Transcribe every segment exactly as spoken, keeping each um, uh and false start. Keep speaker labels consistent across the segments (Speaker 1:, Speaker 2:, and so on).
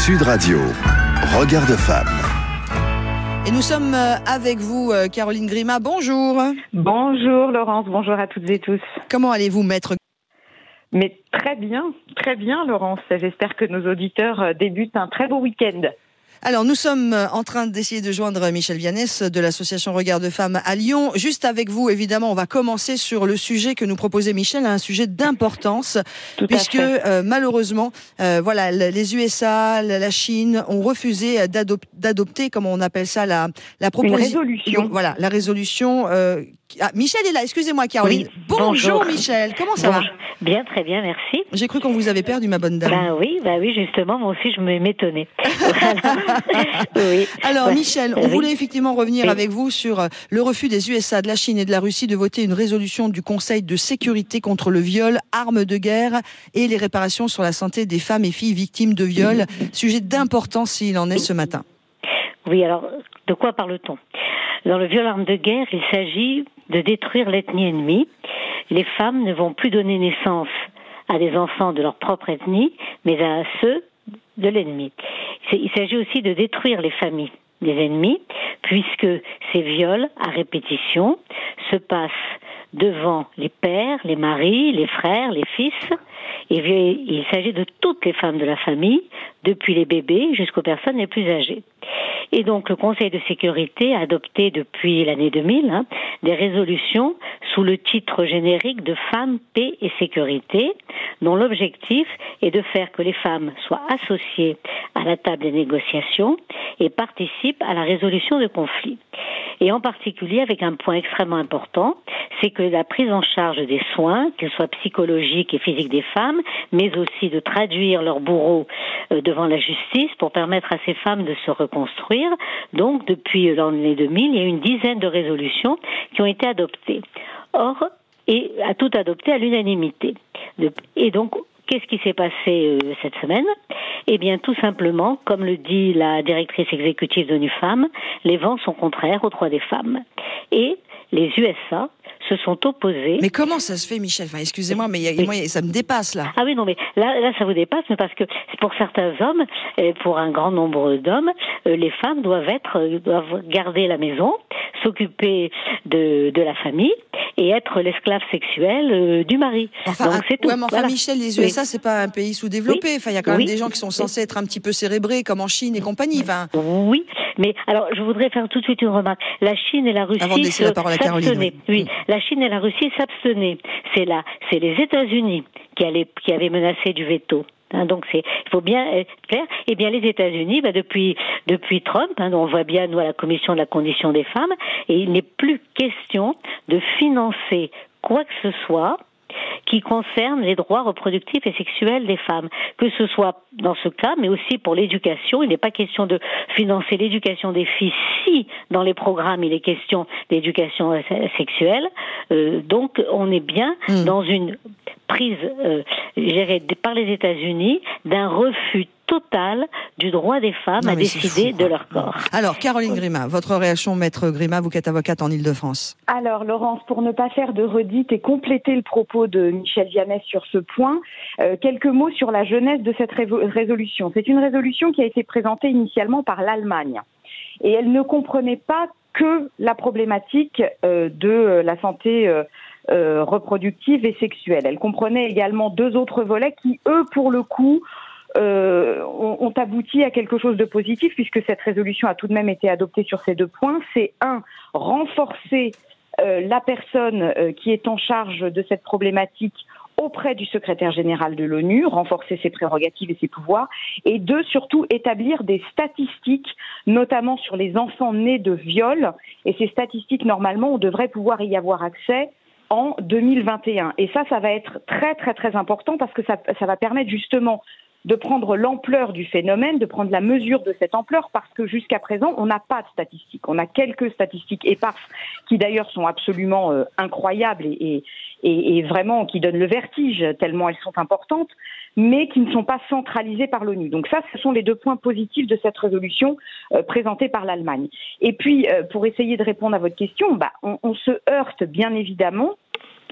Speaker 1: Sud Radio, Regard de femme.
Speaker 2: Et nous sommes avec vous, Caroline Grima. Bonjour.
Speaker 3: Bonjour Laurence, bonjour à toutes et tous.
Speaker 2: Comment allez-vous, maître ?
Speaker 3: Mais très bien, très bien Laurence. J'espère que nos auditeurs débutent un très beau week-end.
Speaker 2: Alors, nous sommes en train d'essayer de joindre Michel Vianès de l'association Regard de Femmes à Lyon. Juste avec vous, évidemment, on va commencer sur le sujet que nous proposait Michel, un sujet d'importance,
Speaker 3: Tout
Speaker 2: puisque euh, malheureusement, euh, voilà, les U S A, la Chine ont refusé d'adop- d'adopter, comment on appelle ça, la, la proposition.
Speaker 3: Une résolution.
Speaker 2: Voilà, la résolution. Euh... Ah, Michel est là, excusez-moi Caroline.
Speaker 4: Oui,
Speaker 2: bonjour,
Speaker 4: bonjour
Speaker 2: Michel, comment ça
Speaker 4: Bonjour.
Speaker 2: va ?
Speaker 4: Bien, très bien, merci.
Speaker 2: J'ai cru qu'on vous avait perdu, ma bonne dame.
Speaker 4: Ben oui, ben oui, justement, moi aussi, je me m'étonnais. Voilà. Oui.
Speaker 2: Alors,
Speaker 4: Ouais.
Speaker 2: Michel, on
Speaker 4: Oui.
Speaker 2: voulait effectivement revenir
Speaker 4: Oui.
Speaker 2: avec vous sur le refus des U S A, de la Chine et de la Russie de voter une résolution du Conseil de sécurité contre le viol, armes de guerre et les réparations sur la santé des femmes et filles victimes de viol. Sujet d'importance s'il en est ce matin.
Speaker 4: Oui, alors, de quoi parle-t-on ? Dans le viol arme de guerre, il s'agit de détruire l'ethnie ennemie. Les femmes ne vont plus donner naissance à des enfants de leur propre ethnie, mais à ceux de l'ennemi. Il s'agit aussi de détruire les familles des ennemis, puisque ces viols à répétition se passent devant les pères, les maris, les frères, les fils. Et il s'agit de toutes les femmes de la famille, depuis les bébés jusqu'aux personnes les plus âgées. Et donc le Conseil de sécurité a adopté depuis l'année deux mille hein, des résolutions sous le titre générique de Femmes, Paix et Sécurité, dont l'objectif est de faire que les femmes soient associées à la table des négociations et participent à la résolution de conflits. Et en particulier avec un point extrêmement important, c'est que la prise en charge des soins, qu'ils soient psychologiques et physiques des femmes, mais aussi de traduire leurs bourreaux devant la justice pour permettre à ces femmes de se reconstruire. Donc, depuis l'année deux mille, il y a une dizaine de résolutions qui ont été adoptées. Or, et à tout adopté à l'unanimité. Et donc, qu'est-ce qui s'est passé euh, cette semaine ? Eh bien, tout simplement, comme le dit la directrice exécutive d'ONU Femmes, les vents sont contraires aux droits des femmes. Et les U S A se sont opposés.
Speaker 2: Mais comment ça se fait, Michel ? Enfin, excusez-moi, mais y a,
Speaker 4: oui.
Speaker 2: moi, ça me dépasse, là.
Speaker 4: Ah oui, non, mais là, là, ça vous dépasse, mais parce que pour certains hommes, et pour un grand nombre d'hommes, euh, les femmes doivent être, doivent garder la maison, s'occuper de, de la famille et être l'esclave sexuel euh, du mari.
Speaker 2: Enfin,
Speaker 4: Donc,
Speaker 2: un,
Speaker 4: c'est tout.
Speaker 2: ouais, mais enfin,
Speaker 4: Voilà.
Speaker 2: Michel, les U S A,
Speaker 4: Oui.
Speaker 2: c'est pas un pays sous-développé.
Speaker 4: Oui.
Speaker 2: Enfin, il y a quand même
Speaker 4: Oui.
Speaker 2: des gens qui sont censés être un petit peu cérébrés, comme en Chine et compagnie. Enfin,
Speaker 4: Oui, mais alors je voudrais faire tout de suite une remarque. La Chine et la Russie
Speaker 2: Avant de laisser la parole à Caroline,
Speaker 4: s'abstenaient.
Speaker 2: oui.
Speaker 4: Oui, la Chine et la Russie s'abstenaient. C'est là, c'est les États-Unis qui allaient, qui avaient menacé du veto. Hein, donc c'est, il faut bien être clair. Eh bien les États-Unis, bah, depuis depuis Trump, hein, on voit bien nous à la Commission de la condition des femmes, et il n'est plus question de financer quoi que ce soit qui concerne les droits reproductifs et sexuels des femmes, que ce soit dans ce cas, mais aussi pour l'éducation. Il n'est pas question de financer l'éducation des filles si dans les programmes il est question d'éducation sexuelle. Euh, donc on est bien mmh. dans une prise euh, gérée par les États-Unis d'un refus total du droit des femmes non, à décider fou, de leur corps.
Speaker 2: Alors, Caroline Grima, votre réaction, maître Grima, vous qui êtes avocate en Ile-de-France.
Speaker 3: Alors, Laurence, pour ne pas faire de redite et compléter le propos de Michel Vianès sur ce point, euh, quelques mots sur la genèse de cette révo- résolution. C'est une résolution qui a été présentée initialement par l'Allemagne. Et elle ne comprenait pas que la problématique euh, de la santé euh, euh, reproductive et sexuelle. Elle comprenait également deux autres volets qui, eux, pour le coup, Euh, ont, ont abouti à quelque chose de positif puisque cette résolution a tout de même été adoptée sur ces deux points. C'est un, renforcer euh, la personne euh, qui est en charge de cette problématique auprès du secrétaire général de l'ONU, renforcer ses prérogatives et ses pouvoirs, et deux, surtout établir des statistiques, notamment sur les enfants nés de viol, et ces statistiques, normalement, on devrait pouvoir y avoir accès en deux mille vingt et un. Et ça, ça va être très très très important parce que ça, ça va permettre justement de prendre l'ampleur du phénomène, de prendre la mesure de cette ampleur, parce que jusqu'à présent, on n'a pas de statistiques. On a quelques statistiques éparses qui d'ailleurs sont absolument euh, incroyables et, et, et vraiment qui donnent le vertige tellement elles sont importantes, mais qui ne sont pas centralisées par l'ONU. Donc ça, ce sont les deux points positifs de cette résolution euh, présentée par l'Allemagne. Et puis, euh, pour essayer de répondre à votre question, bah, on, on se heurte bien évidemment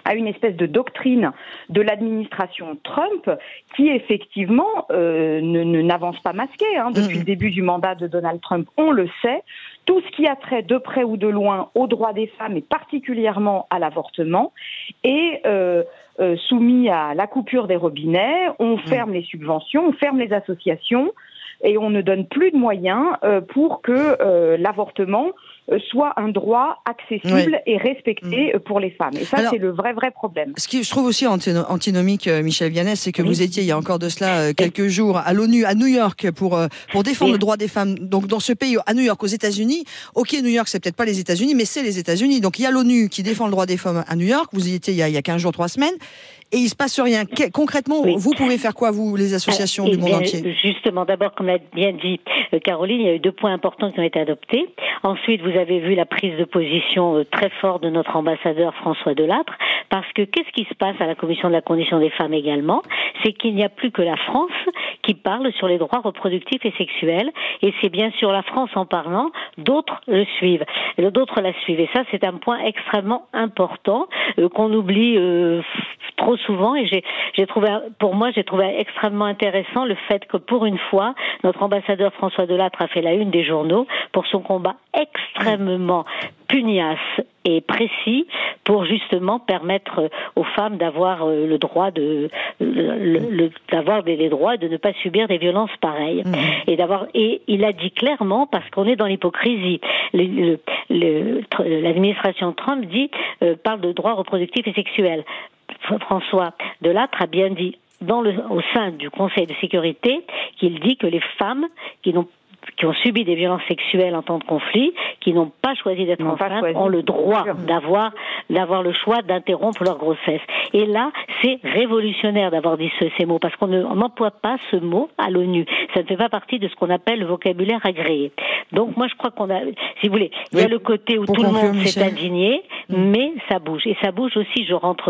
Speaker 3: à une espèce de doctrine de l'administration Trump qui effectivement euh, ne, ne, n'avance pas masqué. Hein. Depuis mmh. le début du mandat de Donald Trump, on le sait. Tout ce qui a trait de près ou de loin aux droits des femmes et particulièrement à l'avortement est euh, euh, soumis à la coupure des robinets. On ferme mmh. les subventions, on ferme les associations et on ne donne plus de moyens euh, pour que euh, l'avortement soit un droit accessible oui. et respecté mmh. pour les femmes. Et ça, alors, c'est le vrai, vrai problème.
Speaker 2: Ce qui je trouve aussi antinomique, Michèle Vianney, c'est que oui. vous étiez, il y a encore de cela quelques jours, à l'ONU, à New York, pour, pour défendre oui. le droit des femmes. Donc, dans ce pays, à New York, aux États-Unis. Ok, New York, c'est peut-être pas les États-Unis, mais c'est les États-Unis. Donc, il y a l'ONU qui défend le droit des femmes à New York. Vous y étiez il y a, il y a quinze jours, trois semaines. Et il se passe rien. Que, concrètement, oui. vous pouvez faire quoi, vous, les associations ah, du monde
Speaker 4: bien,
Speaker 2: entier?
Speaker 4: Justement, d'abord, comme l'a bien dit Caroline, il y a eu deux points importants qui ont été adoptés. Ensuite, vous avez vu la prise de position très forte de notre ambassadeur François Delattre, parce que qu'est-ce qui se passe à la Commission de la condition des femmes également? C'est qu'il n'y a plus que la France qui parle sur les droits reproductifs et sexuels, et c'est bien sûr la France en parlant, d'autres le suivent, d'autres la suivent. Et ça, c'est un point extrêmement important euh, qu'on oublie euh, trop souvent. Et j'ai, j'ai trouvé, pour moi, j'ai trouvé extrêmement intéressant le fait que pour une fois, notre ambassadeur François Delattre a fait la une des journaux pour son combat extrêmement pugnace et précis pour justement permettre aux femmes d'avoir le droit de le, le, d'avoir des, des droits et de ne pas subir des violences pareilles. Mmh. Et d'avoir et il a dit clairement, parce qu'on est dans l'hypocrisie. Le, le, le, l'administration Trump dit euh, parle de droits reproductifs et sexuels. François Delattre a bien dit dans le au sein du Conseil de sécurité qu'il dit que les femmes qui n'ont qui ont subi des violences sexuelles en temps de conflit, qui n'ont pas choisi d'être enceintes, ont le droit d'avoir, d'avoir le choix d'interrompre leur grossesse. Et là, c'est révolutionnaire d'avoir dit ce, ces mots, parce qu'on n'emploie pas ce mot à l'ONU. Ça ne fait pas partie de ce qu'on appelle le vocabulaire agréé. Donc moi, je crois qu'on a, si vous voulez, il oui. y a le côté où Pour tout le monde s'est indigné, mmh. mais ça bouge. Et ça bouge aussi, je rentre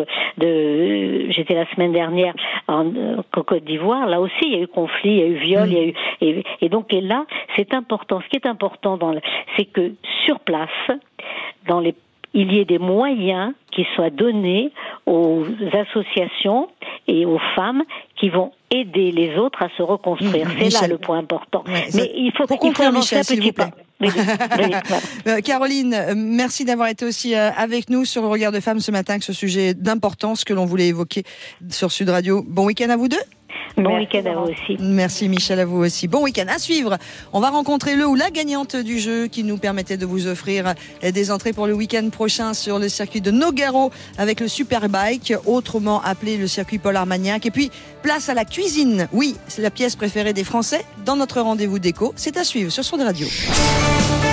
Speaker 4: de, j'étais la semaine dernière en, en Côte d'Ivoire, là aussi, il y a eu conflit, il y a eu viol, mmh. il y a eu, et, et donc, et là, c'est important. Ce qui est important, dans le, c'est que sur place, dans les, il y ait des moyens qui soient donnés aux associations et aux femmes qui vont aider les autres à se reconstruire. Mmh, c'est Michel. Là le point important. Ouais, Mais ça... il faut, il faut avancer un petit pas. Oui, oui, voilà.
Speaker 2: euh, Caroline, euh, merci d'avoir été aussi euh, avec nous sur le Regard de Femmes ce matin, avec ce sujet d'importance que l'on voulait évoquer sur Sud Radio. Bon week-end à vous deux.
Speaker 4: Bon Merci. Week-end à vous aussi.
Speaker 2: Merci Michel, à vous aussi. Bon week-end à suivre. On va rencontrer le ou la gagnante du jeu qui nous permettait de vous offrir des entrées pour le week-end prochain sur le circuit de Nogaro avec le Superbike, autrement appelé le circuit Paul Armagnac. Et puis, place à la cuisine. Oui, c'est la pièce préférée des Français dans notre rendez-vous déco. C'est à suivre sur Sud Radio.